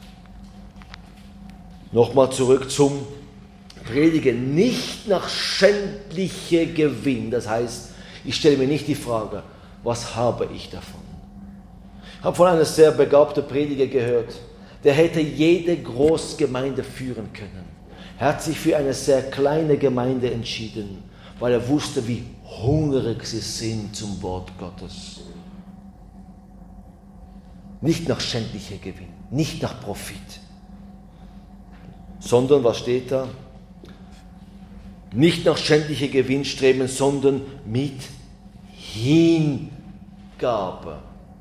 Nochmal zurück zum Predigen. Nicht nach schändlichem Gewinn. Das heißt, ich stelle mir nicht die Frage, was habe ich davon? Ich habe von einem sehr begabten Prediger gehört, der hätte jede Großgemeinde führen können. Er hat sich für eine sehr kleine Gemeinde entschieden, weil er wusste, wie hungrig sie sind zum Wort Gottes. Nicht nach schändlichem Gewinn, nicht nach Profit, sondern, was steht da? Nicht nach schändlichem Gewinn streben, sondern mit Hingabe.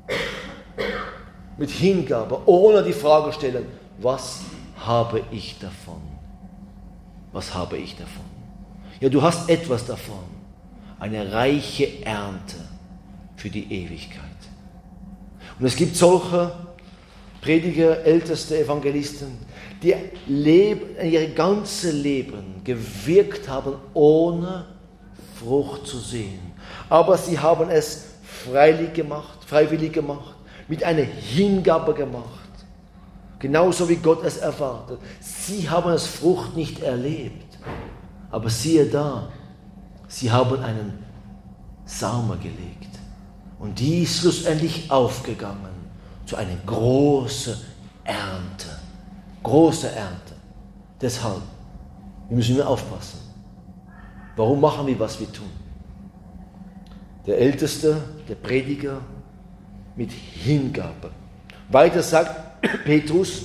Mit Hingabe, ohne die Frage stellen, was habe ich davon? Was habe ich davon? Ja, du hast etwas davon. Eine reiche Ernte für die Ewigkeit. Und es gibt solche Prediger, Älteste, Evangelisten, die ihr ganzes Leben gewirkt haben, ohne Frucht zu sehen. Aber sie haben es freiwillig gemacht, mit einer Hingabe gemacht. Genauso wie Gott es erwartet. Sie haben es Frucht nicht erlebt. Aber siehe da, sie haben einen Samen gelegt. Und die ist schlussendlich aufgegangen zu einer großen Ernte. Große Ernte. Deshalb, wir müssen immer aufpassen. Warum machen wir, was wir tun? Der Älteste, der Prediger, mit Hingabe. Weiter sagt Petrus,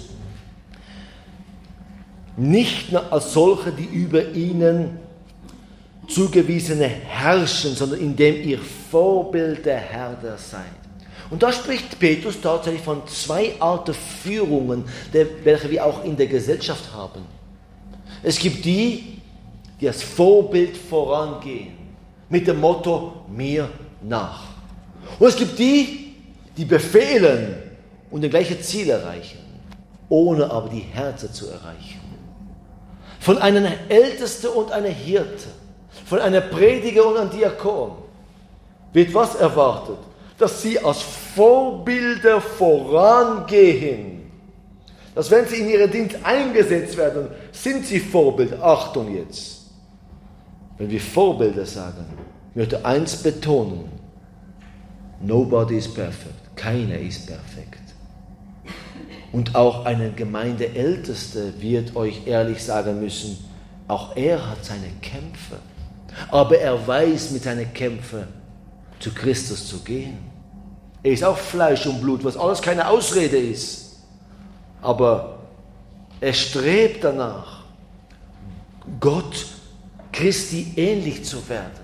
nicht als solche, die über ihnen zugewiesene herrschen, sondern indem ihr Vorbild der Herder seid. Und da spricht Petrus tatsächlich von zwei Arten Führungen, welche wir auch in der Gesellschaft haben. Es gibt die, die als Vorbild vorangehen, mit dem Motto, mir nach. Und es gibt die, die befehlen und das gleiche Ziel erreichen, ohne aber die Herzen zu erreichen. Von einem Ältesten und einer Hirte, von einer Prediger und einem Diakon wird was erwartet? Dass sie als Vorbilder vorangehen. Dass wenn sie in ihren Dienst eingesetzt werden, sind sie Vorbilder. Achtung jetzt. Wenn wir Vorbilder sagen, ich möchte eins betonen. Nobody is perfect. Keiner ist perfekt. Und auch ein Gemeindeältester wird euch ehrlich sagen müssen, auch er hat seine Kämpfe. Aber er weiß mit seinen Kämpfen zu Christus zu gehen. Er ist auch Fleisch und Blut, was alles keine Ausrede ist. Aber er strebt danach, Gott Christi ähnlich zu werden.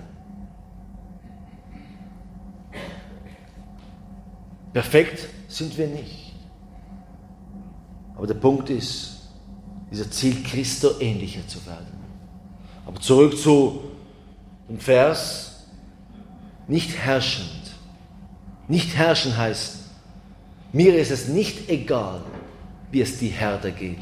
Perfekt sind wir nicht. Aber der Punkt ist, dieser Ziel, Christo ähnlicher zu werden. Aber zurück zu dem Vers, nicht herrschend. Nicht herrschen heißt, mir ist es nicht egal, wie es die Herde geht.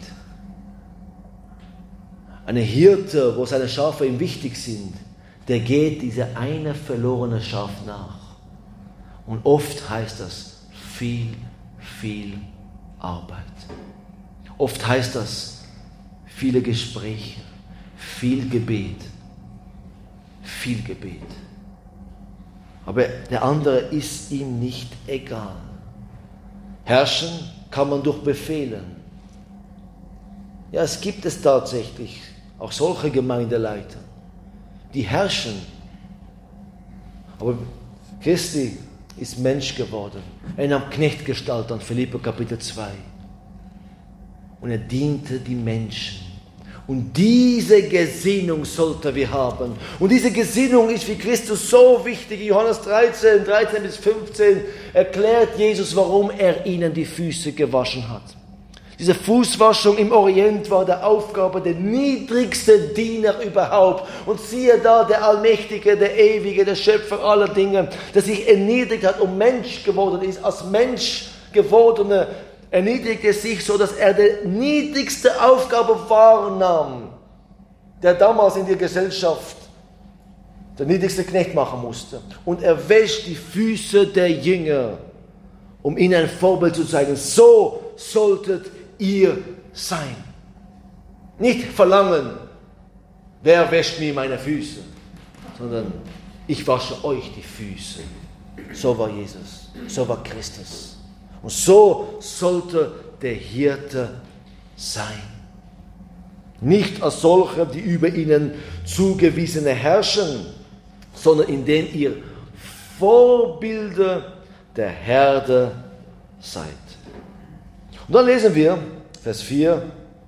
Ein Hirte, wo seine Schafe ihm wichtig sind, der geht dieser eine verlorene Schaf nach. Und oft heißt das viel, viel Arbeit. Oft heißt das viele Gespräche, viel Gebet, viel Gebet. Aber der andere ist ihm nicht egal. Herrschen kann man durch Befehlen. Ja, es gibt es tatsächlich, auch solche Gemeindeleiter, die herrschen. Aber Christi ist Mensch geworden. Er nahm Knechtgestalt an, Philipper Kapitel 2. Und er diente die Menschen. Und diese Gesinnung sollten wir haben. Und diese Gesinnung ist für Christus so wichtig. In Johannes 13 bis 15 erklärt Jesus, warum er ihnen die Füße gewaschen hat. Diese Fußwaschung im Orient war der Aufgabe der niedrigste Diener überhaupt. Und siehe da, der Allmächtige, der Ewige, der Schöpfer aller Dinge, der sich erniedrigt hat und Mensch geworden ist, als Mensch gewordene, erniedrigte sich so, dass er die niedrigste Aufgabe wahrnahm, der damals in der Gesellschaft der niedrigste Knecht machen musste. Und er wäscht die Füße der Jünger, um ihnen ein Vorbild zu zeigen. So solltet ihr sein. Nicht verlangen, wer wäscht mir meine Füße, sondern ich wasche euch die Füße. So war Jesus, so war Christus. Und so sollte der Hirte sein. Nicht als solcher, die über ihnen zugewiesene herrschen, sondern indem ihr Vorbilder der Herde seid. Und dann lesen wir, Vers 4,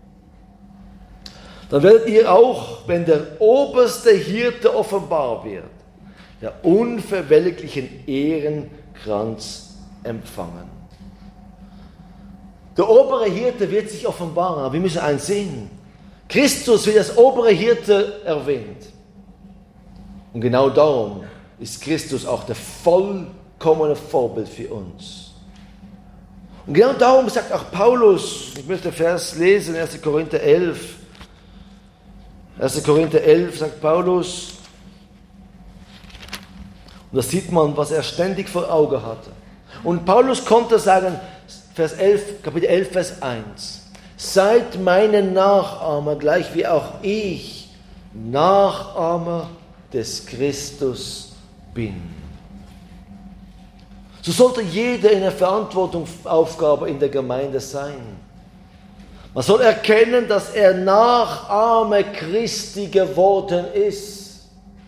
dann werdet ihr auch, wenn der oberste Hirte offenbar wird, der unverwelklichen Ehrenkranz empfangen. Der obere Hirte wird sich offenbaren, aber wir müssen eins sehen. Christus wird als obere Hirte erwähnt. Und genau darum ist Christus auch der vollkommene Vorbild für uns. Und genau darum sagt auch Paulus, ich möchte den Vers lesen, 1. Korinther 11. 1. Korinther 11 sagt Paulus, und da sieht man, was er ständig vor Augen hatte. Und Paulus konnte sagen, Vers 11, Kapitel 11, Vers 1. Seid meine Nachahmer, gleich wie auch ich Nachahmer des Christus bin. So sollte jeder in der Verantwortungsaufgabe in der Gemeinde sein. Man soll erkennen, dass er Nachahmer Christi geworden ist.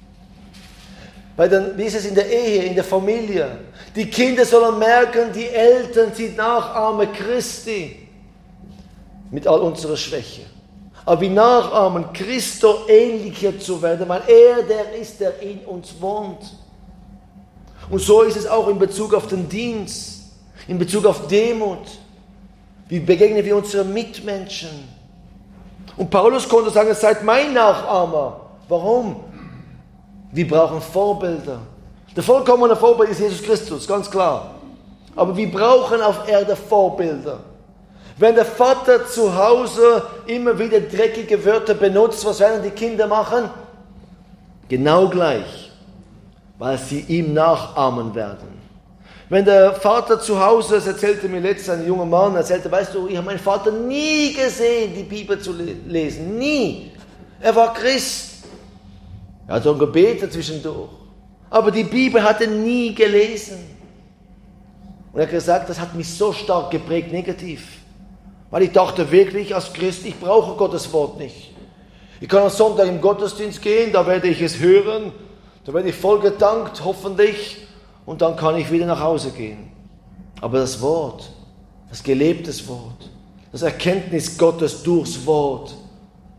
Wie ist es in der Ehe, in der Familie? Die Kinder sollen merken, die Eltern sind Nachahmer Christi. Mit all unserer Schwäche. Aber wie Nachahmen, Christo ähnlicher zu werden, weil er der ist, der in uns wohnt. Und so ist es auch in Bezug auf den Dienst, in Bezug auf Demut. Wie begegnen wir unseren Mitmenschen? Und Paulus konnte sagen, seid mein Nachahmer. Warum? Wir brauchen Vorbilder. Der vollkommene Vorbild ist Jesus Christus, ganz klar. Aber wir brauchen auf Erde Vorbilder. Wenn der Vater zu Hause immer wieder dreckige Wörter benutzt, was werden die Kinder machen? Genau gleich, weil sie ihm nachahmen werden. Wenn der Vater zu Hause, das erzählte mir letztens ein junger Mann, erzählte, weißt du, ich habe meinen Vater nie gesehen, die Bibel zu lesen, nie. Er war Christ. Er hat so gebetet zwischendurch. Aber die Bibel hat er nie gelesen. Und er hat gesagt, das hat mich so stark geprägt, negativ. Weil ich dachte wirklich als Christ, ich brauche Gottes Wort nicht. Ich kann am Sonntag im Gottesdienst gehen, da werde ich es hören, da werde ich voll gedankt, hoffentlich, und dann kann ich wieder nach Hause gehen. Aber das Wort, das gelebte Wort, das Erkenntnis Gottes durchs Wort,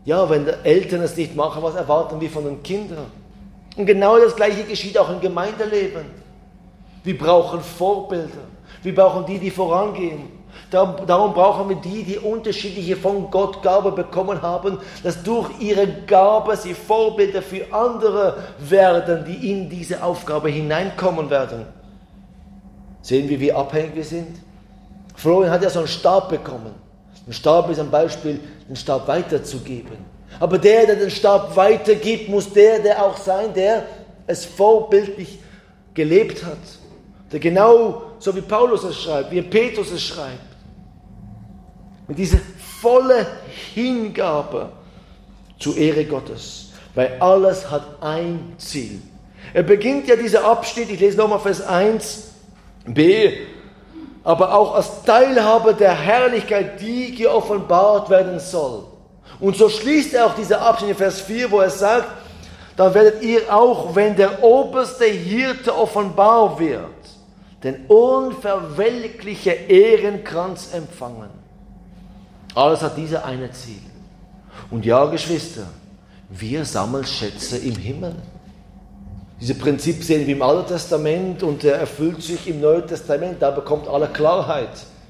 Ja, wenn die Eltern es nicht machen, was erwarten wir von den Kindern? Und genau das Gleiche geschieht auch im Gemeindeleben. Wir brauchen Vorbilder. Wir brauchen die vorangehen. Darum brauchen wir die unterschiedliche von Gott Gabe bekommen haben, dass durch ihre Gabe sie Vorbilder für andere werden, die in diese Aufgabe hineinkommen werden. Sehen wir, wie abhängig wir sind? Florian hat ja so einen Stab bekommen. Ein Stab ist ein Beispiel, den Stab weiterzugeben. Aber der den Stab weitergibt, muss der auch sein, der es vorbildlich gelebt hat. Der genau so wie Paulus es schreibt, wie Petrus es schreibt. Mit dieser volle Hingabe zur Ehre Gottes. Weil alles hat ein Ziel. Er beginnt ja dieser Abschnitt, ich lese nochmal Vers 1b, aber auch als Teilhabe der Herrlichkeit, die geoffenbart werden soll. Und so schließt er auch dieser Abschnitt in Vers 4, wo er sagt, dann werdet ihr auch, wenn der oberste Hirte offenbar wird, den unverwelklichen Ehrenkranz empfangen. Alles hat dieser eine Ziel. Und ja, Geschwister, wir sammeln Schätze im Himmel. Dieses Prinzip sehen wir im Alten Testament und er erfüllt sich im Neuen Testament. Da bekommt alle Klarheit.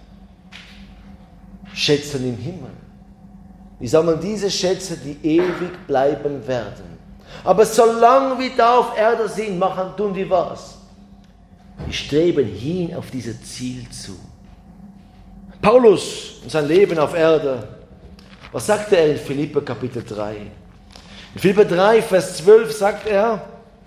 Schätze im Himmel. Wir sammeln diese Schätze, die ewig bleiben werden. Aber solange wir da auf Erde sind, tun wir was? Wir streben hin auf dieses Ziel zu. Paulus und sein Leben auf Erde, was sagte er in Philipper Kapitel 3? In Philipper 3, Vers 12 sagt er,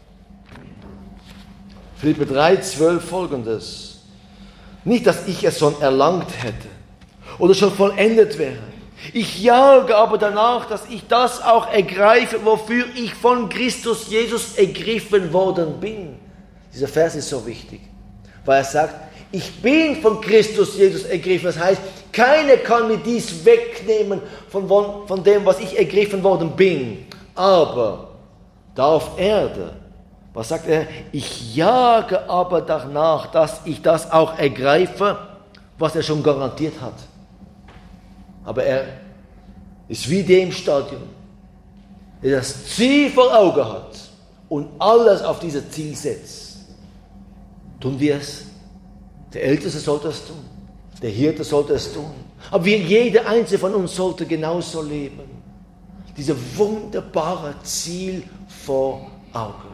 Philipper 3, 12 folgendes: Nicht, dass ich es schon erlangt hätte oder schon vollendet wäre. Ich jage aber danach, dass ich das auch ergreife, wofür ich von Christus Jesus ergriffen worden bin. Dieser Vers ist so wichtig, weil er sagt, ich bin von Christus Jesus ergriffen. Das heißt, keiner kann mir dies wegnehmen von dem, was ich ergriffen worden bin. Aber da auf Erde, was sagt er? Ich jage aber danach, dass ich das auch ergreife, was er schon garantiert hat. Aber er ist wie dem Stadion, der das Ziel vor Augen hat und alles auf dieses Ziel setzt. Tun wir es? Der Älteste sollte es tun. Der Hirte sollte es tun. Aber jeder einzelne von uns sollte genauso leben. Dieses wunderbare Ziel vor Augen.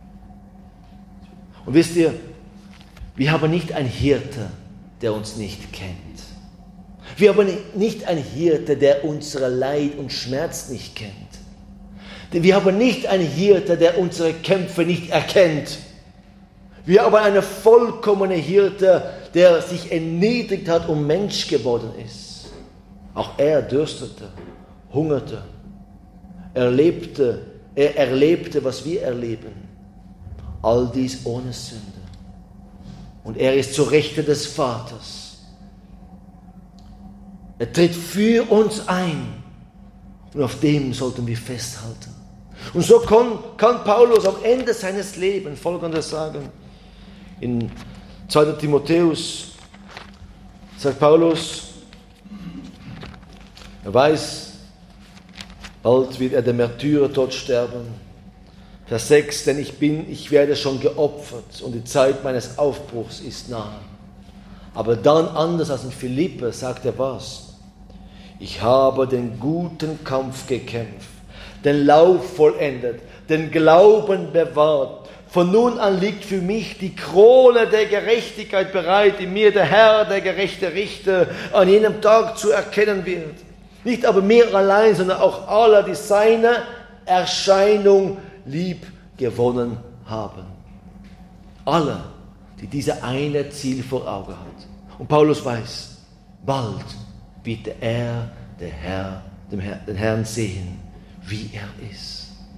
Und wisst ihr, wir haben nicht einen Hirte, der uns nicht kennt. Wir haben nicht einen Hirte, der unsere Leid und Schmerz nicht kennt. Wir haben nicht einen Hirte, der unsere Kämpfe nicht erkennt. Wir haben einen vollkommenen Hirte, der sich erniedrigt hat und Mensch geworden ist. Auch er dürstete, hungerte. Er erlebte, was wir erleben. All dies ohne Sünde. Und er ist zur Rechten des Vaters. Er tritt für uns ein. Und auf dem sollten wir festhalten. Und so kann Paulus am Ende seines Lebens Folgendes sagen. In 2. Timotheus sagt Paulus, er weiß, bald wird er den Märtyrertod sterben. Vers 6, denn ich werde schon geopfert und die Zeit meines Aufbruchs ist nahe. Aber dann, anders als in Philipper, sagt er was? Ich habe den guten Kampf gekämpft, den Lauf vollendet, den Glauben bewahrt. Von nun an liegt für mich die Krone der Gerechtigkeit bereit, in mir der Herr, der gerechte Richter, an jenem Tag zu erkennen wird. Nicht aber mir allein, sondern auch alle, die seine Erscheinung lieb gewonnen haben. Alle, die dieses eine Ziel vor Augen hat. Und Paulus weiß, bald wird er, den Herrn sehen, wie er ist.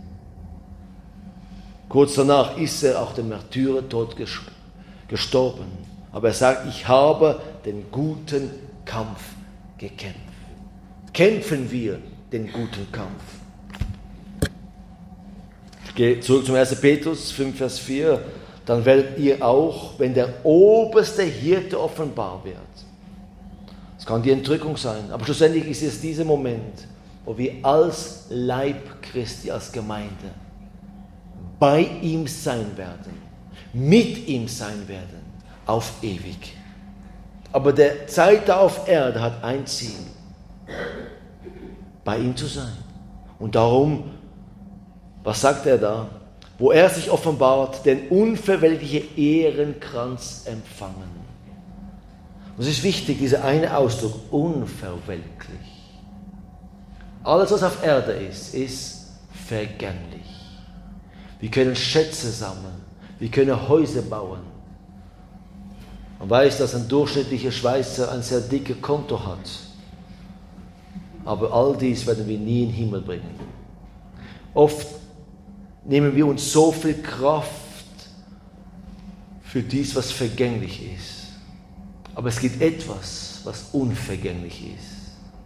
Kurz danach ist er auch dem Märtyrertod gestorben. Aber er sagt, ich habe den guten Kampf gekämpft. Kämpfen wir den guten Kampf. Ich gehe zurück zum 1. Petrus 5, Vers 4. Dann werdet ihr auch, wenn der oberste Hirte offenbar wird. Es kann die Entrückung sein, aber schlussendlich ist es dieser Moment, wo wir als Leib Christi, als Gemeinde bei ihm sein werden, mit ihm sein werden, auf ewig. Aber der Zeiter auf Erde hat ein Ziel, bei ihm zu sein. Und darum, was sagt er da? Wo er sich offenbart, den unverwelklichen Ehrenkranz empfangen. Und es ist wichtig, dieser eine Ausdruck, unverwelklich. Alles, was auf Erde ist vergänglich. Wir können Schätze sammeln, wir können Häuser bauen. Man weiß, dass ein durchschnittlicher Schweizer ein sehr dickes Konto hat. Aber all dies werden wir nie in den Himmel bringen. Oft nehmen wir uns so viel Kraft für dies, was vergänglich ist. Aber es gibt etwas, was unvergänglich ist.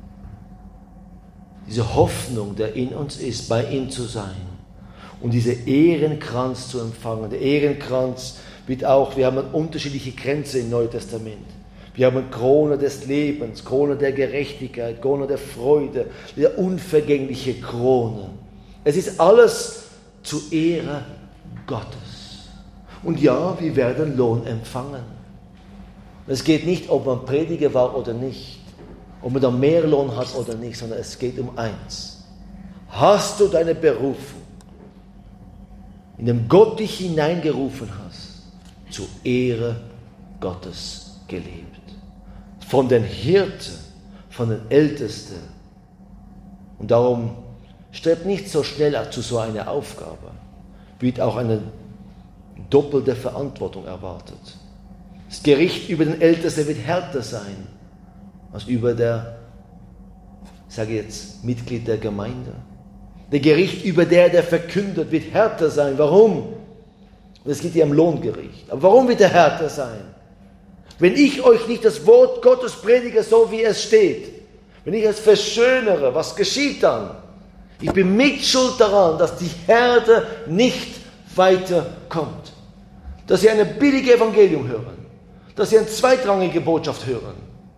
Diese Hoffnung, der in uns ist, bei ihm zu sein und diesen Ehrenkranz zu empfangen. Der Ehrenkranz wird auch, wir haben unterschiedliche Kränze im Neuen Testament. Wir haben Krone des Lebens, Krone der Gerechtigkeit, Krone der Freude, die unvergängliche Krone. Es ist alles zur Ehre Gottes. Und ja, wir werden Lohn empfangen. Es geht nicht, ob man Prediger war oder nicht, ob man da mehr Lohn hat oder nicht, sondern es geht um eins. Hast du deine Berufung, in dem Gott dich hineingerufen hast, zur Ehre Gottes gelebt? Von den Hirten, von den Ältesten. Und darum strebt nicht so schnell zu so einer Aufgabe. Wird auch eine doppelte Verantwortung erwartet. Das Gericht über den Ältesten wird härter sein als über der, ich sage jetzt, Mitglied der Gemeinde. Der Gericht über der verkündet, wird härter sein. Warum? Es geht ja um Lohngericht. Aber warum wird er härter sein? Wenn ich euch nicht das Wort Gottes predige, so wie es steht, wenn ich es verschönere, was geschieht dann? Ich bin mitschuld daran, dass die Herde nicht weiterkommt. Dass sie eine billige Evangelium hören. Dass sie eine zweitrangige Botschaft hören.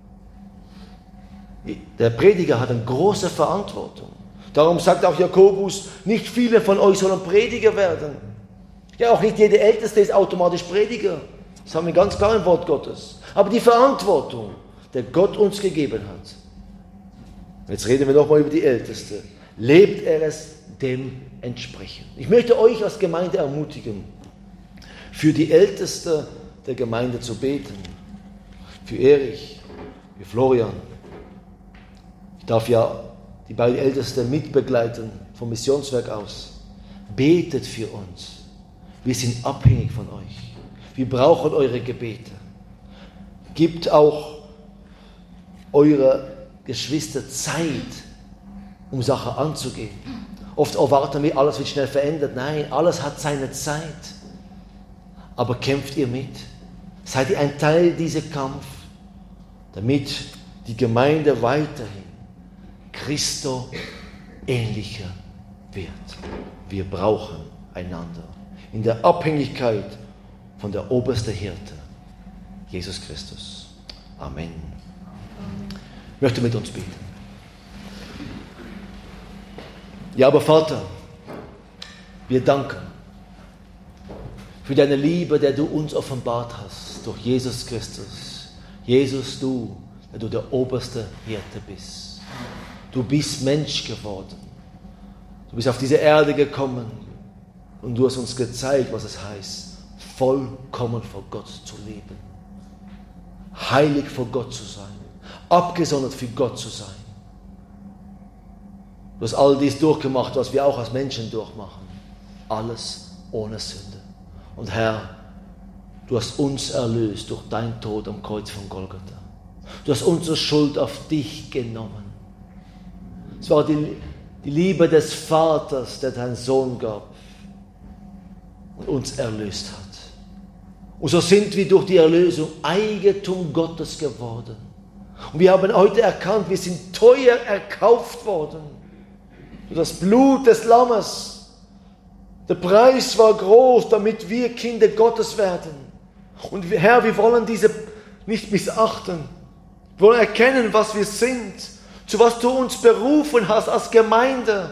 Der Prediger hat eine große Verantwortung. Darum sagt auch Jakobus, nicht viele von euch sollen Prediger werden. Ja, auch nicht jeder Älteste ist automatisch Prediger. Das haben wir ganz klar im Wort Gottes. Aber die Verantwortung, die Gott uns gegeben hat. Jetzt reden wir nochmal über die Älteste. Lebt er es dementsprechend. Ich möchte euch als Gemeinde ermutigen, für die Älteste der Gemeinde zu beten. Für Erich, für Florian. Ich darf ja die beiden Ältesten mitbegleiten vom Missionswerk aus. Betet für uns. Wir sind abhängig von euch. Wir brauchen eure Gebete. Gebt auch eure Geschwister Zeit, um Sachen anzugehen. Oft erwarten wir, alles wird schnell verändert. Nein, alles hat seine Zeit. Aber kämpft ihr mit? Seid ihr ein Teil dieser Kampf, damit die Gemeinde weiterhin Christo ähnlicher wird. Wir brauchen einander. In der Abhängigkeit von der obersten Hirte, Jesus Christus. Amen. Ich möchte mit uns beten. Ja, aber Vater, wir danken für deine Liebe, der du uns offenbart hast durch Jesus Christus. Jesus, du, der du der oberste Hirte bist. Du bist Mensch geworden. Du bist auf diese Erde gekommen und du hast uns gezeigt, was es heißt, vollkommen vor Gott zu leben. Heilig vor Gott zu sein. Abgesondert für Gott zu sein. Du hast all dies durchgemacht, was wir auch als Menschen durchmachen. Alles ohne Sünde. Und Herr, du hast uns erlöst durch deinen Tod am Kreuz von Golgatha. Du hast unsere Schuld auf dich genommen. Es war die Liebe des Vaters, der deinen Sohn gab und uns erlöst hat. Und so sind wir durch die Erlösung Eigentum Gottes geworden. Und wir haben heute erkannt, wir sind teuer erkauft worden. Durch das Blut des Lammes. Der Preis war groß, damit wir Kinder Gottes werden. Und Herr, wir wollen diese nicht missachten. Wir wollen erkennen, was wir sind. zu was du uns berufen hast als Gemeinde.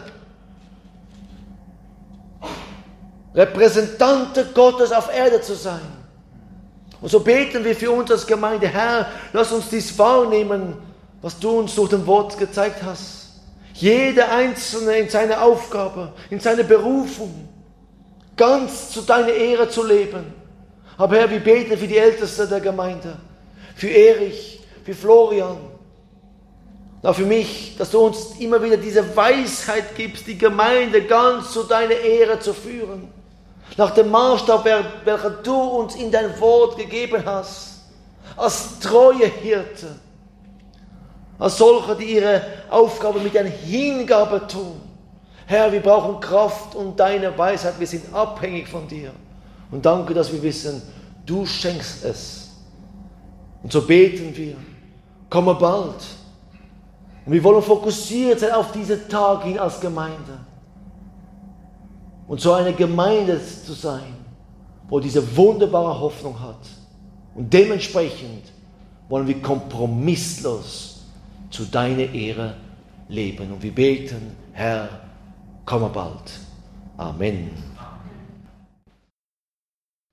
Repräsentanten Gottes auf Erde zu sein. Und so beten wir für uns als Gemeinde, Herr, lass uns dies wahrnehmen, was du uns durch dein Wort gezeigt hast. Jeder Einzelne in seiner Aufgabe, in seiner Berufung, ganz zu deiner Ehre zu leben. Aber Herr, wir beten für die Ältesten der Gemeinde, für Erich, für Florian, auch für mich, dass du uns immer wieder diese Weisheit gibst, die Gemeinde ganz zu deiner Ehre zu führen. Nach dem Maßstab, welcher du uns in dein Wort gegeben hast, als treue Hirte, als solche, die ihre Aufgabe mit einer Hingabe tun. Herr, wir brauchen Kraft und deine Weisheit, wir sind abhängig von dir. Und danke, dass wir wissen, du schenkst es. Und so beten wir, komme bald. Und wir wollen fokussiert sein auf diesen Tag hin als Gemeinde. Und so eine Gemeinde zu sein, wo diese wunderbare Hoffnung hat. Und dementsprechend wollen wir kompromisslos zu deiner Ehre leben. Und wir beten, Herr, komme bald. Amen.